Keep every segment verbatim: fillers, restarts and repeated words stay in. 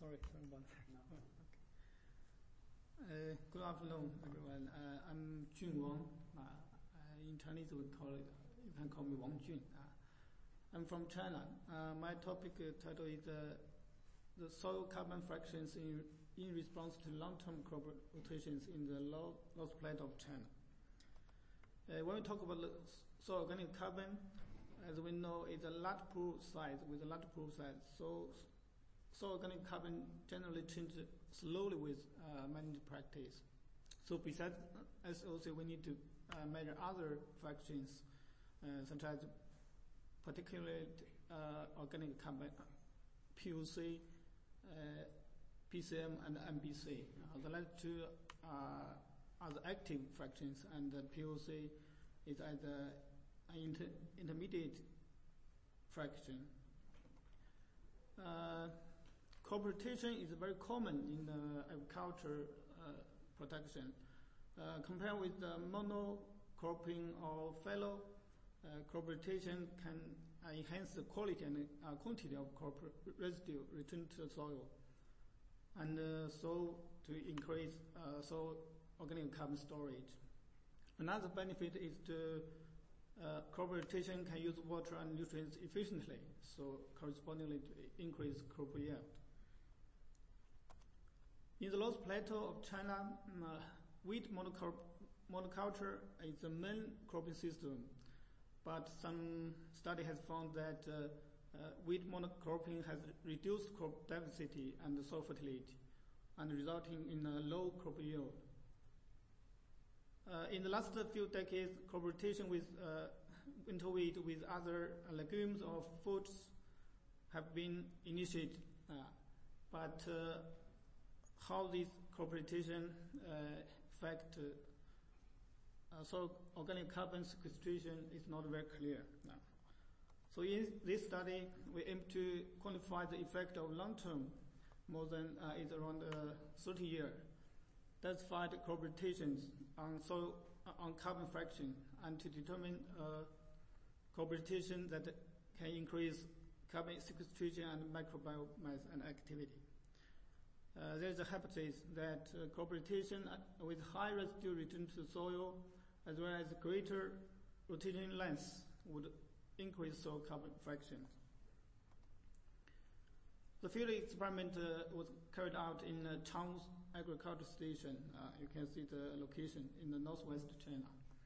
sorry, sorry about that. No. Okay. Uh, good afternoon, everyone. Uh, I'm Jun Wang. Uh, uh, in Chinese, we call it, you can call me Wang Jun. Uh, I'm from China. Uh, my topic uh, title is uh, the soil carbon fractions in, in response to long-term crop rotations in the low, Loess Plateau of China. Uh, when we talk about the soil organic carbon, as we know, it's a large pool size with a large pool size. So, soil organic carbon generally changes slowly with uh, management practice. So besides S O C, we need to uh, measure other fractions, uh, such as particularly uh, organic carbon, P O C, uh, P C M, and M B C. Uh, the last two are, are the active fractions, and the P O C is at the inter intermediate fraction. Uh, crop rotation is very common in the agriculture uh, production. Uh, compared with the monocropping or fallow, uh, crop rotation can uh, enhance the quality and uh, quantity of crop residue returned to the soil, and uh, so to increase uh, soil organic carbon storage. Another benefit is to Uh, crop rotation can use water and nutrients efficiently, so correspondingly to increase crop yield. In the Loess Plateau of China, um, uh, wheat monoculture is the main cropping system, but some study has found that uh, uh, wheat monocropping has reduced crop diversity and soil fertility, and resulting in a low crop yield. Uh, in the last few decades, crop rotation with uh, winter wheat with other uh, legumes or fruits have been initiated, uh, but uh, how this crop rotation uh, affect uh, soil organic carbon sequestration is not very clear now. So in this study, we aim to quantify the effect of long-term, more than uh, is around uh, thirty years. That's five crop rotations on soil uh, on carbon fraction, and to determine uh, crop rotation that can increase carbon sequestration and microbiomass and activity. Uh, there's a hypothesis that uh, crop rotation with high residue return to the soil, as well as greater rotation length, would increase soil carbon fraction. The field experiment uh, was carried out in uh, Chang's agriculture station. Uh, you can see the location in the northwest China.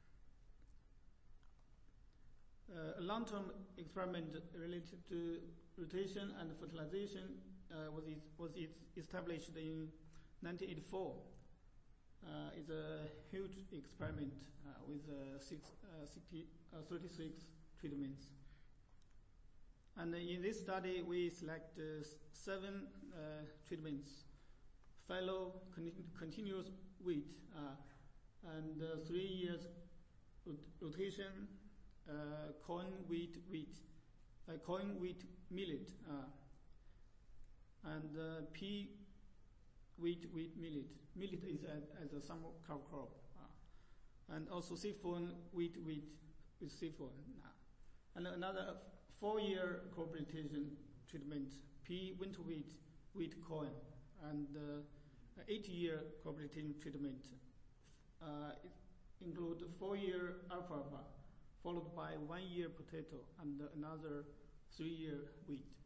Uh, a long-term experiment related to rotation and fertilization uh, was, it, was it established in nineteen eighty-four. Uh, it's a huge experiment uh, with uh, six, uh, sixty, uh, thirty-six treatments. And in this study, we select uh, seven uh, treatments: fallow, con continuous wheat, uh, and uh, three years rot rotation, uh, corn, wheat, wheat, uh, corn, wheat, millet, uh, and uh, pea, wheat, wheat, millet. Millet is as, as a summer crop crop, uh, and also saffron, wheat, wheat with saffron. Uh, and another four-year crop rotation treatment: pea, winter wheat, wheat, corn, and uh, eight-year crop rotation treatment uh, include four-year alfalfa, followed by one-year potato, and another three-year wheat.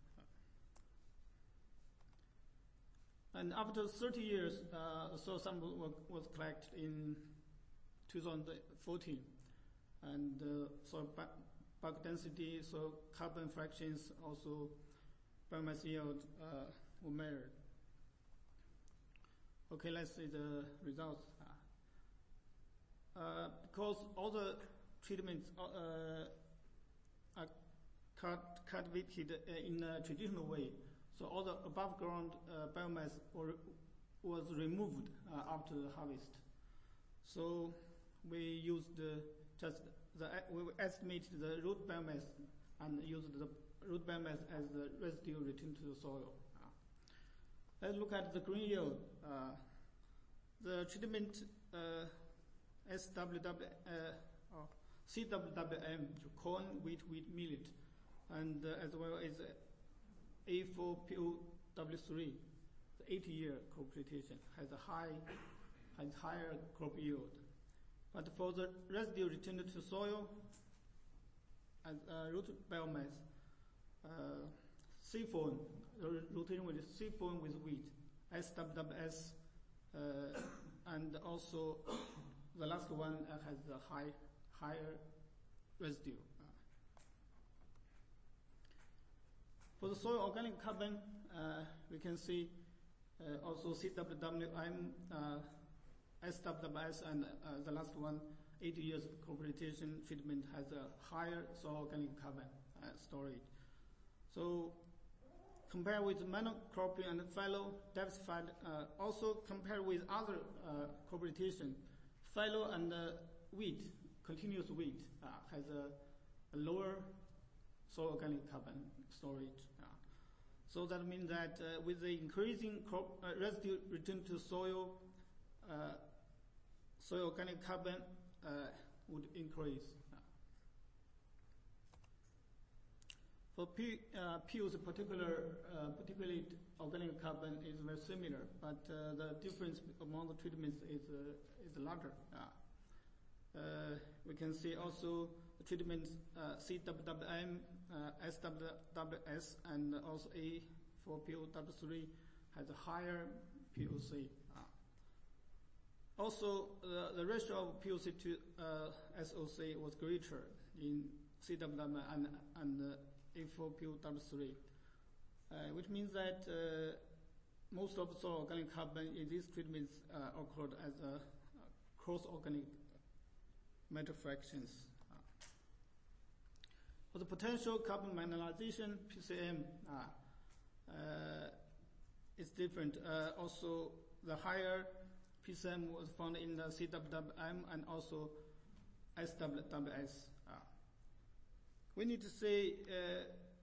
And after thirty years, uh, soil sample was collected in two thousand fourteen, and uh, soil bulk density, so carbon fractions, also biomass yield uh, were measured. Okay, let's see the results. Uh, because all the treatments uh, are cultivated in a traditional way, so all the above ground uh, biomass were, was removed uh, after the harvest. So we used uh, just the, we estimated the root biomass and used the root biomass as the residue returned to the soil. Uh, let's look at the green yield. Uh, the treatment uh, S W W, uh, or C W W M, corn, wheat, wheat, millet, and uh, as well as A four P O W three. the eighty-year crop rotation has a high, has higher crop yield. But for the residue returned to soil as uh, root biomass, uh, seafoam, rotating with seafoam with wheat, S W W S, uh, and also the last one uh, has a high, higher residue. Uh, for the soil organic carbon, uh, we can see uh, also C W W M, uh, S W W S, and uh, the last one, eighty years crop rotation treatment has a higher soil organic carbon uh, storage. So compare with monocropping and fallow diversified, uh, also compare with other uh, crop rotation, fallow and uh, wheat, continuous wheat, uh, has a, a lower soil organic carbon storage. Uh. So that means that uh, with the increasing crop uh, residue returned to soil, uh, soil organic carbon uh, would increase. For P, uh, P U S, particular, uh, particularly organic carbon is very similar, but uh, the difference among the treatments is uh, is larger. Uh, uh, we can see also the treatments uh, C W W M, uh, S W W S, and also A for P O W three has a higher P O C. Uh, also, uh, the ratio of P O C to uh, S O C was greater in C W W M and and uh, A four P O W three, uh, which means that uh, most of the soil organic carbon in these treatments uh, occurred as a, a cross-organic matter fractions. Uh, for the potential carbon mineralization, P C M uh, uh, is different. Uh, also, the higher P C M was found in the C W W M and also S W W S. We need to say uh,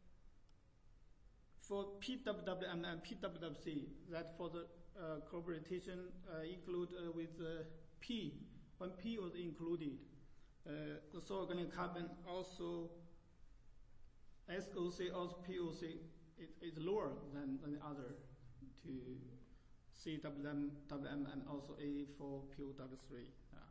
for P W W M and P W W C that for the uh, crop rotation uh, include uh, with uh, P, when P was included, uh, the soil organic carbon also S O C, also P O C is, is lower than, than the other to C W W M and also A for P O W three.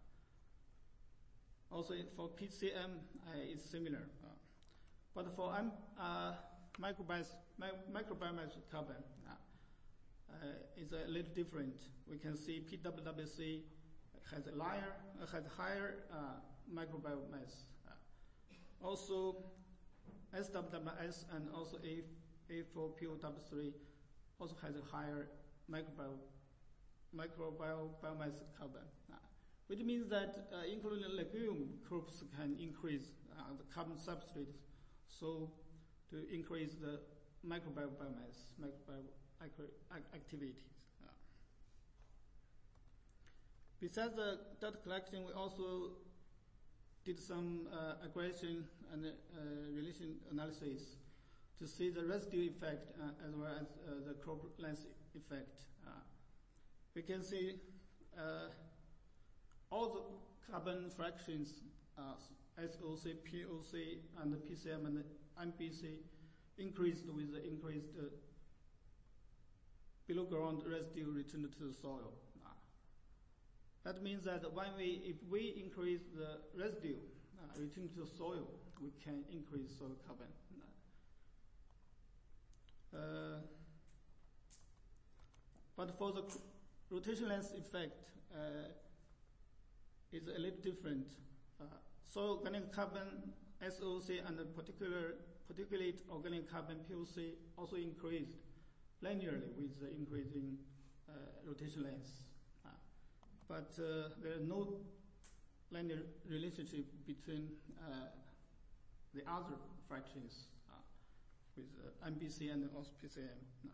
Uh, also for P C M uh, it's similar. Uh, But for um, uh, microbiome, microbiome carbon, uh, uh, is a little different. We can see P W W C has a higher, uh, has higher uh, microbiome mass. Uh, also, S W W S and also A, A four P O W three also has a higher microbiome, microbiome biomass carbon, uh, which means that uh, including legume crops can increase uh, the carbon substrate. So, to increase the microbiome biomass, microbiome activities. Uh. Besides the data collection, we also did some uh, aggregation and uh, relation analysis to see the residue effect uh, as well as uh, the crop length effect. Uh, we can see uh, all the carbon fractions uh, S O C, P O C, and the P C M and the M B C increased with the increased uh, below ground residue returned to the soil. Uh, that means that when we, if we increase the residue uh, returned to the soil, we can increase soil carbon. Uh, but for the rotation length effect, uh, is a little different. Uh, soil organic carbon, S O C, and the particular, particulate organic carbon, P O C, also increased linearly with the increasing uh, rotation length. Uh, but uh, there is no linear relationship between uh, the other fractions uh, with uh, M B C and also P C M. Uh.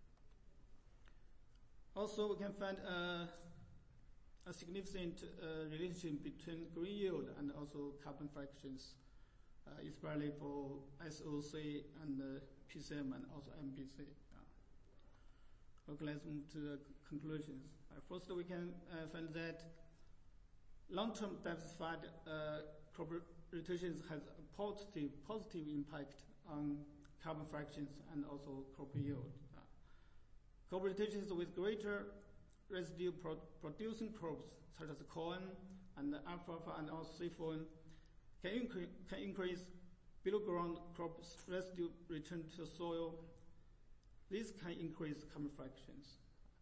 Also, we can find uh, a significant uh, relationship between green yield and also carbon fractions, uh, especially for S O C and uh, P C M and also M B C. Uh. Okay, let's move to the conclusions. Uh, first, we can uh, find that long-term diversified uh, crop rotations has a positive, positive impact on carbon fractions and also crop yield. Uh, crop rotations with greater residue pro producing crops such as corn and alfalfa and also saffron can, incre can increase below ground crops residue return to soil. This can increase carbon fractions.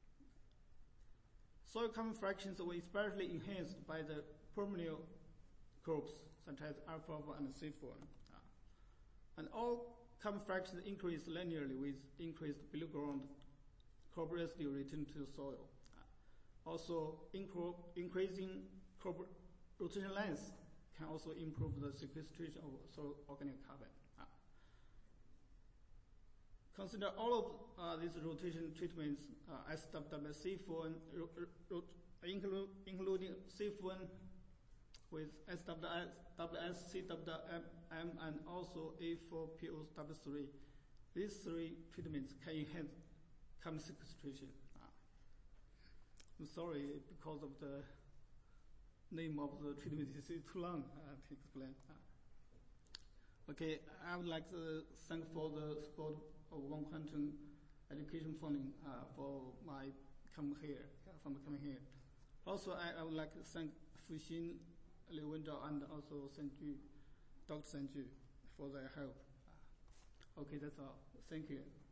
Soil carbon fractions were especially enhanced by the perennial crops such as alfalfa and saffron. Uh, and all carbon fractions increase linearly with increased below ground crop residue return to soil. Uh, also, increasing crop rotation length can also improve the sequestration of soil organic carbon. Uh, consider all of uh, these rotation treatments, uh, S W W saffron, include, including saffron with S W S, C W M, and also A four P O W three. These three treatments can enhance carbon sequestration. Uh, I'm sorry, because of the name of the treatment is too long uh, to explain. Uh, okay, I would like to thank for the support of One Quantum Education Funding uh, for my coming here, from coming here. Also, I, I would like to thank Fuxin, Liu Wenzhao, and also Sanju, Doctor Sanju, for their help. Uh, okay, that's all. Thank you.